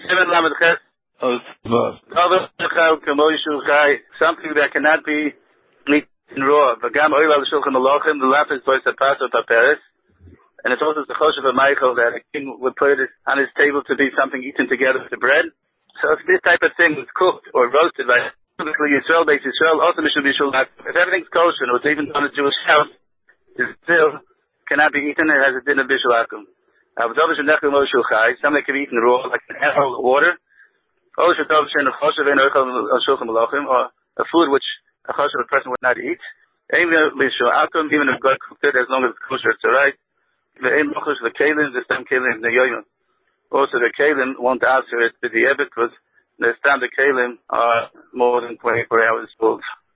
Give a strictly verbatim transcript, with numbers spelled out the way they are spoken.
Seven Lamed Ches. Something that cannot be eaten raw. V'gam oil al shulchan malachim. The lap is both a pasot paperes. And it's also the choshev of Michael that a king would put it on his table to be something eaten together with the bread. So if this type of thing was cooked or roasted by typically Yisrael, based Yisrael, also Mishul Bishul. If everything's kosher and it's even on a Jewish house, it still cannot be eaten. It has a din of Bishul Akum. Something can be eaten raw, like an apple of water. Or a food which a choshev person would not eat. Even if God cooked it, as long as it's kosher, it's alright. The kalim, the stem kalim, the yoyim. Also, the kalim won't answer it to the ebit because the standard kalim are more than twenty-four hours old.